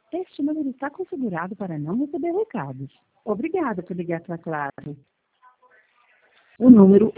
Este número está configurado para não receber recados. Obrigada por ligar para a Claro. O número